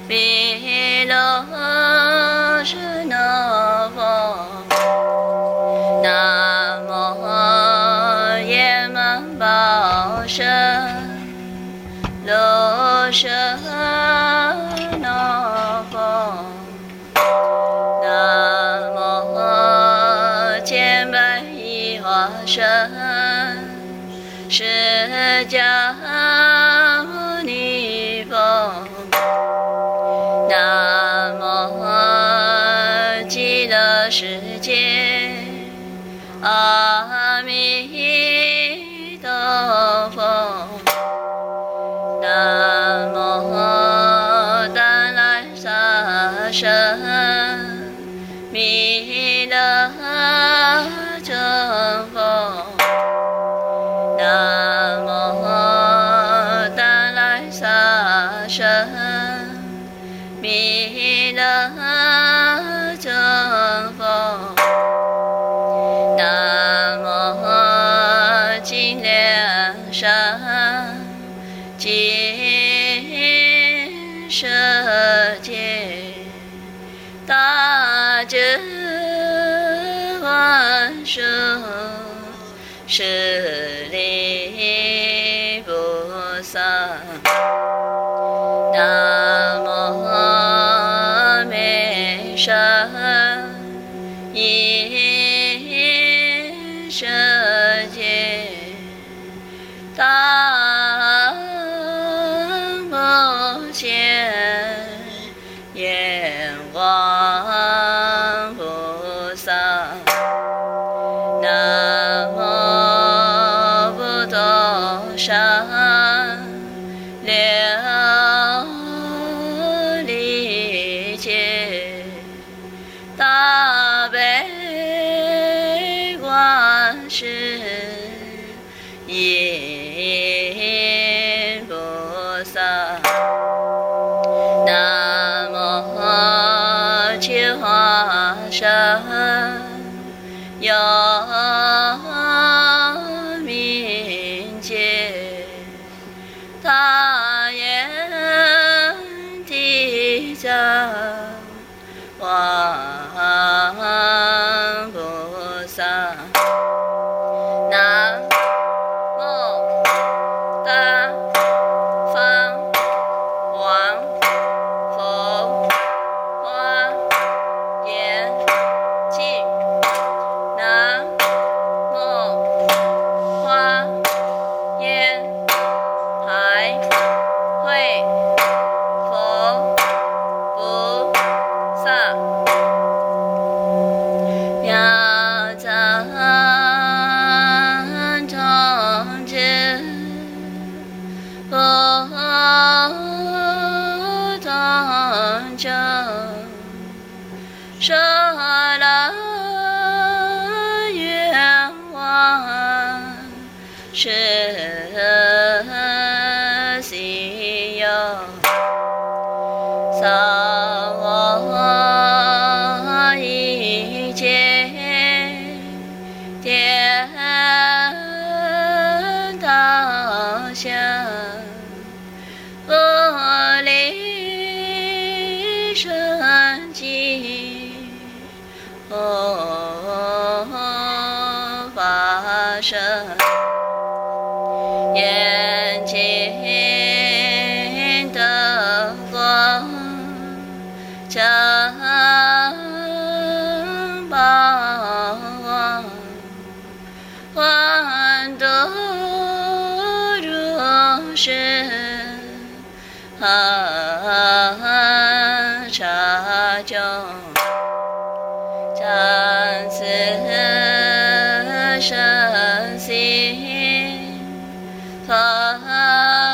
毗卢舍那佛，南无夜满宝舍卢舍那佛，南无千百亿化身释迦牟尼佛，南无极乐世界阿弥陀佛，南无当来萨舍弥勒尊佛，南无当来萨舍弥勒尊佛，南无金莲山净舍界大智幻术释利菩萨，南无美善音舍界大无限眼光菩萨，南无不动山琉璃界大悲观世音菩萨，南无莲花山有明界大愿地藏王菩萨，南无大方王佛花严净，南无花严海会佛菩萨，妙藏通知不同证，说了愿望是心有，扫我一切颠倒想，不离生机不发生，眼睛的光将宝望，万度如是刹中，将此身心发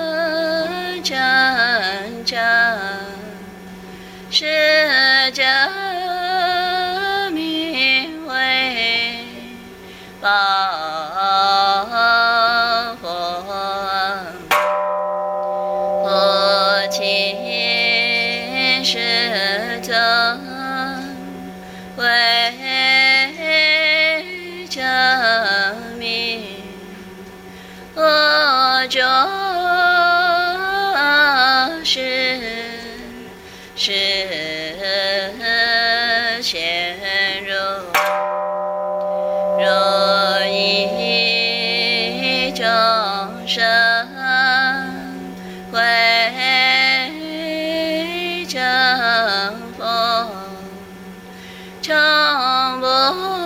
真正，是真名为宝佛，佛亲是尊为成佛，常不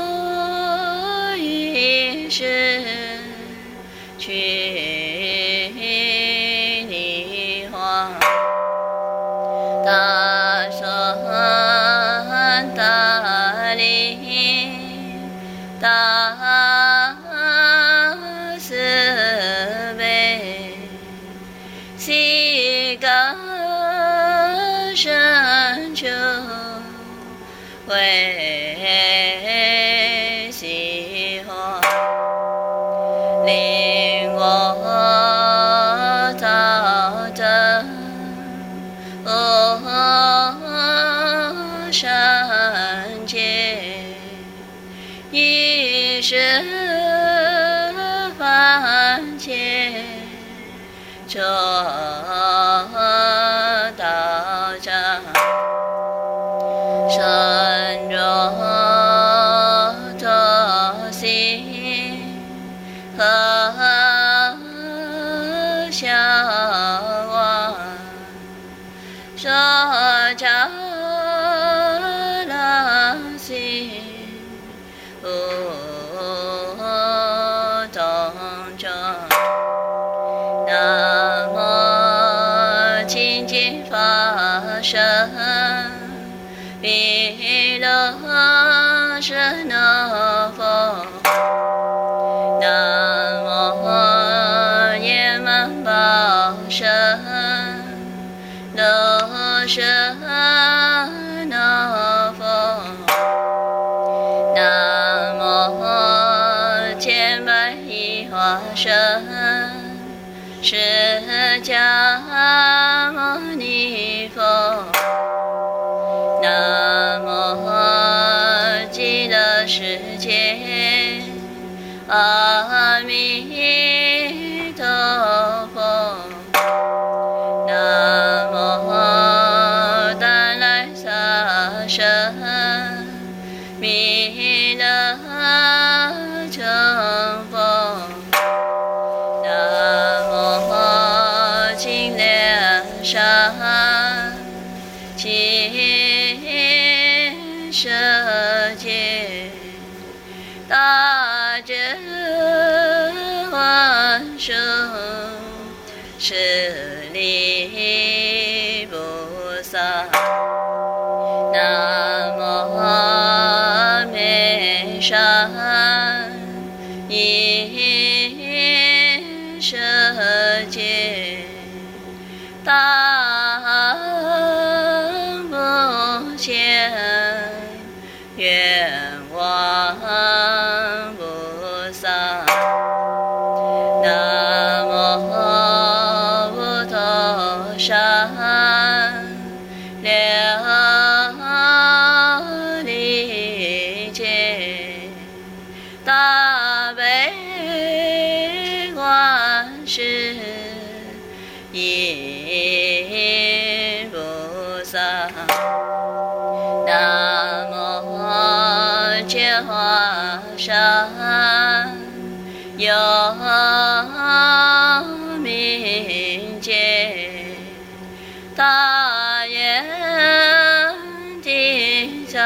异时，去离花，大顺大利大慈悲，悉感深处为喜欢，令我到真善解，一世凡劫做道场，身若多心，何相忘？说着了心，无动中。南无清净法身弥勒舍那佛，南无涅槃宝身罗舍那佛，南无千百亿化身释迦牟尼佛，南无极乐世界阿弥陀佛，南无大来萨身弥勒成佛，南无清凉山净舍界，大智幻术释利菩萨，南无眉山应舍界，大不见愿望菩萨，南无普陀山琉璃界，大悲观世音菩萨，南无觉华山有明界，大愿地藏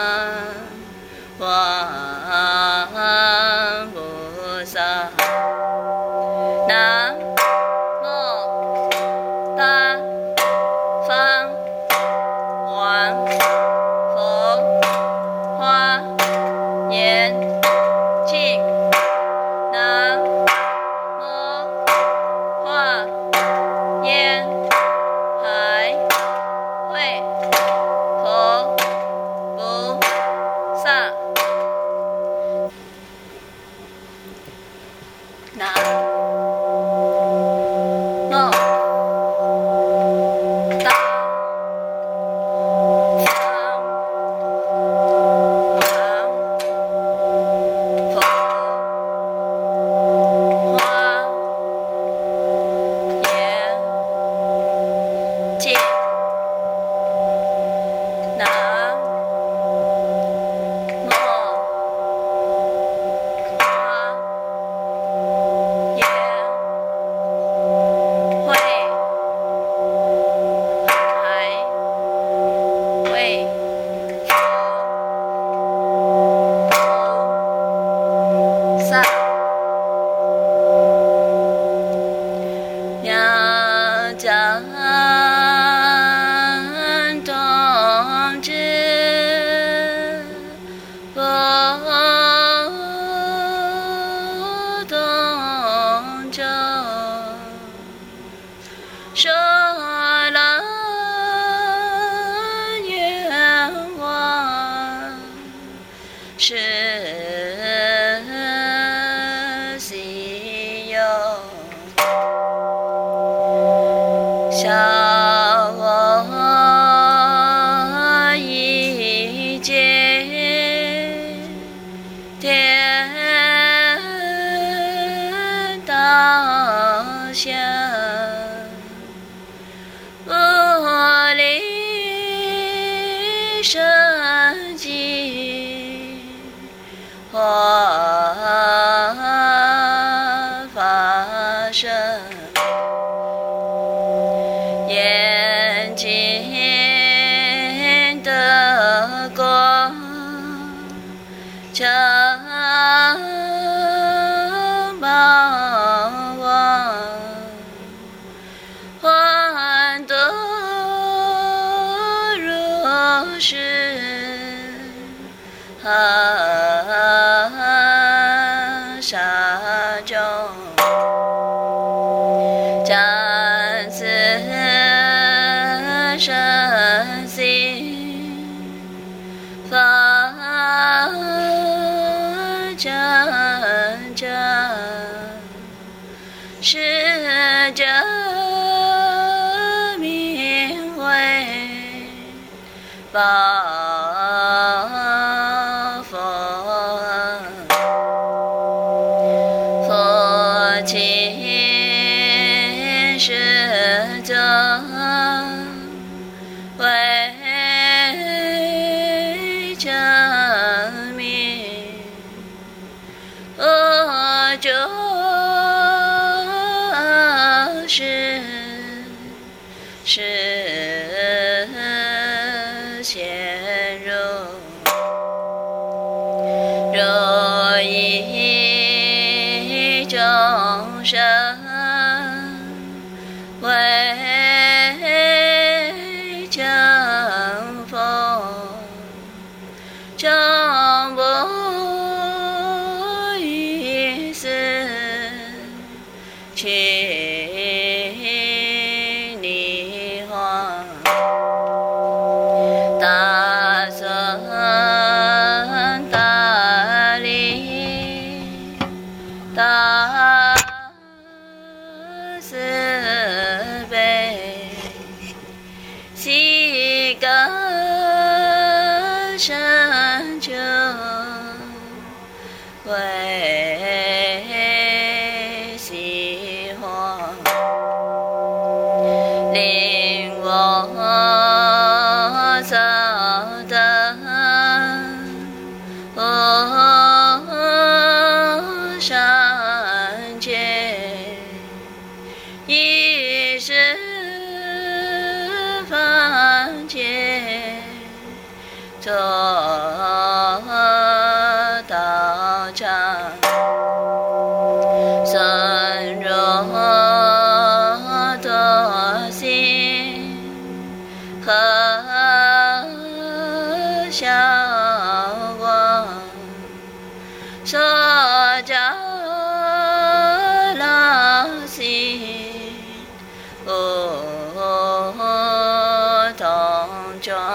王菩萨，南无大方王佛花严净，南无化烟海是沙中暂此身心法真正是真名为报佛佛亲是真为真名就是显入若以众生为正佛终不于死去泥荒大尊大力大慈悲悉根深处为喜欢令我走得上界一世凡界做道场深入多心和效果所照老心无同状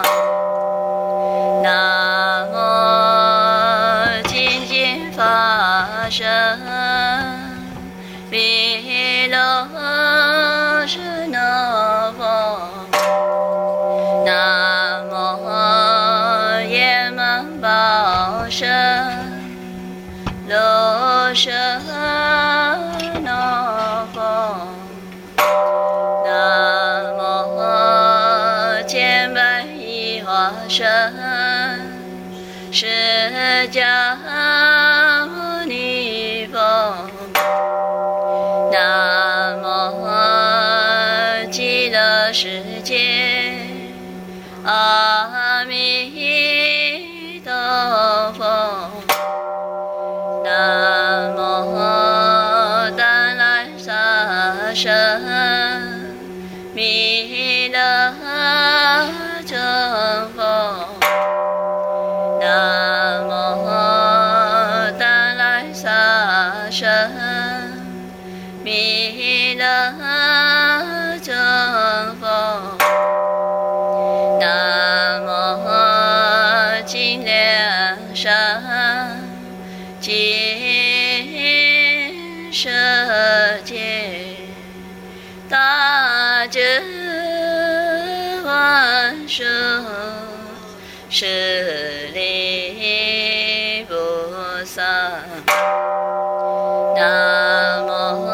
南无精进法身弥勒是那佛南无夜门报身罗舍那佛南无千百亿化身释迦牟尼佛南无极乐世界阿弥陀佛南无大来沙身弥勒成佛南无大来沙身弥勒成佛南无金莲山金舍界大智幻术释利菩萨南无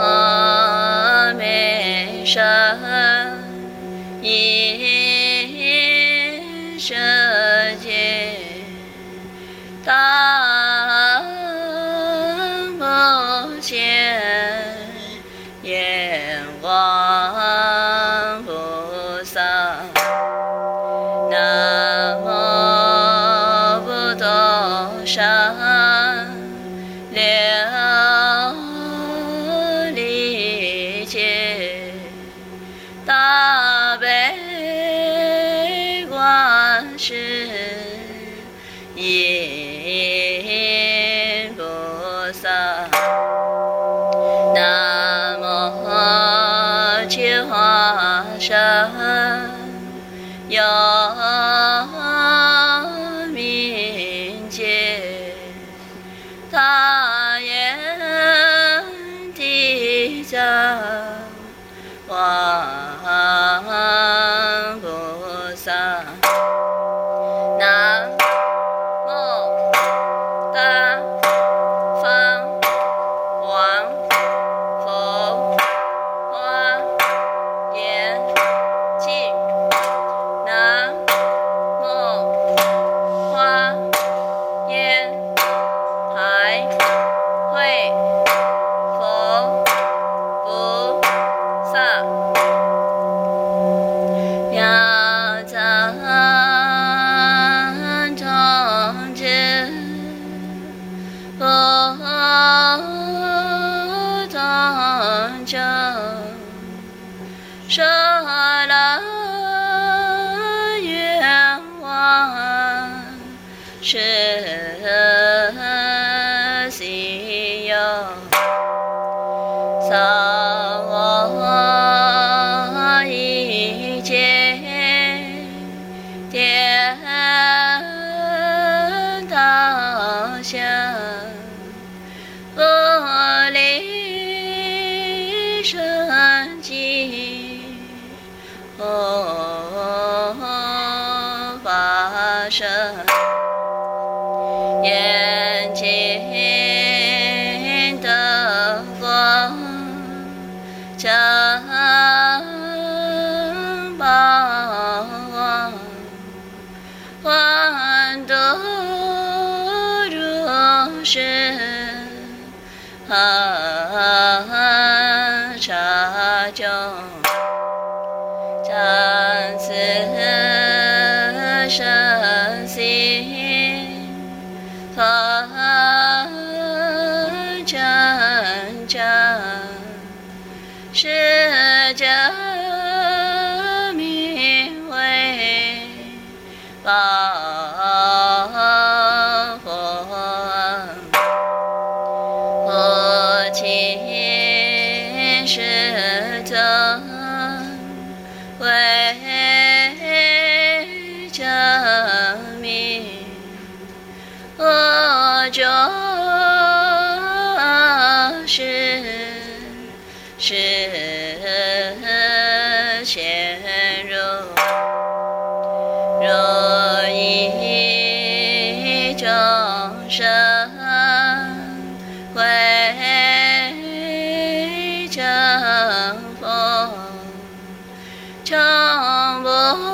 美山一舍界大目前眼光菩萨南无不动山了理解大悲观世声，有明解，大言地藏王菩萨。南无大方王佛花严净，南无花严海会佛菩萨。妙藏童子不同证，说了愿望是心有，扫我一切颠倒相，不离生机，法身眼睛的光，正宝王，万度如是，刹中暂此身心，法真正，是真名为宝佛，佛亲世尊为证明，我就是显如，若一众生为成佛，终不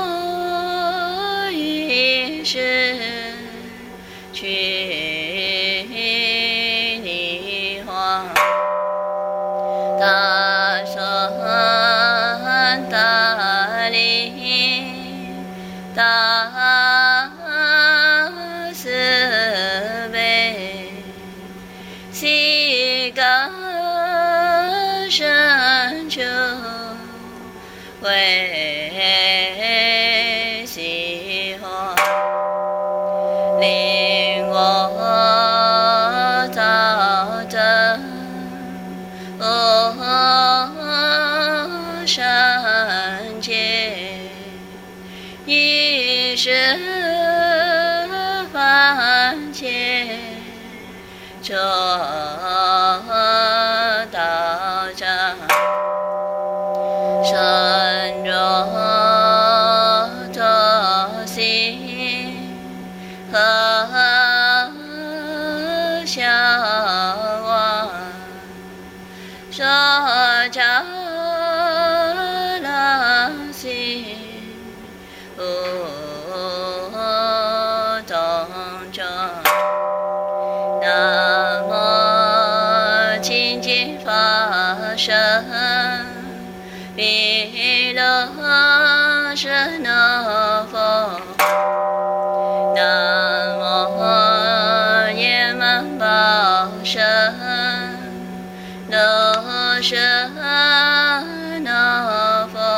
于世去泥荒。大顺大利大慈悲，悉感深处为喜欢，令我造真善解，一时凡间做道场，身若多心，何相忘？说着了心，不动中。南无清净法身弥勒舍那佛，南无焰满宝身那舍那佛，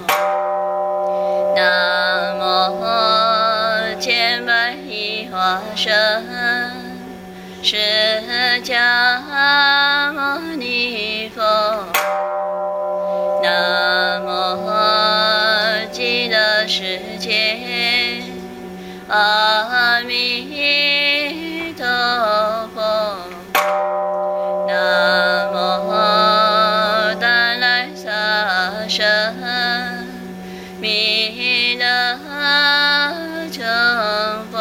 南无千百亿化身释迦牟尼佛，南无阿弥陀佛。南无大来萨舍弥勒成佛。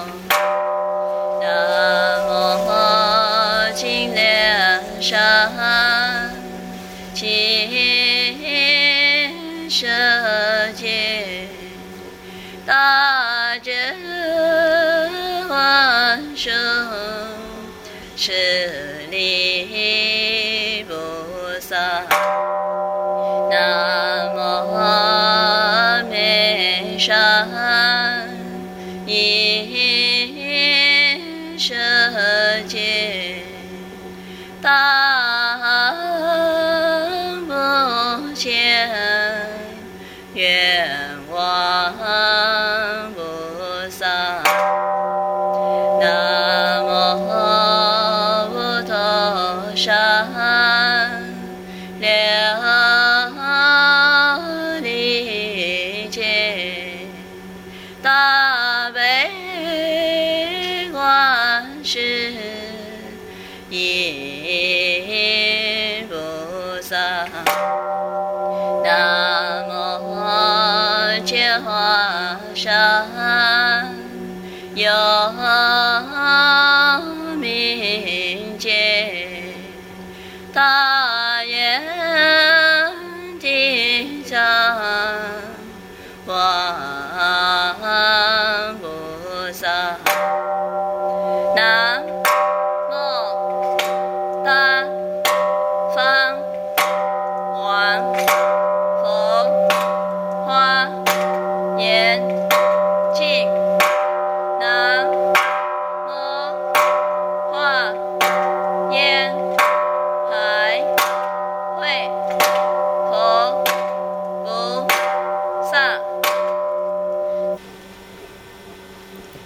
南无金莲山净舍界大智幻殊舍利菩萨。南无美山应舍界大无间愿望菩萨。南无无头山琉璃界大悲观世音菩萨。南无觉华山有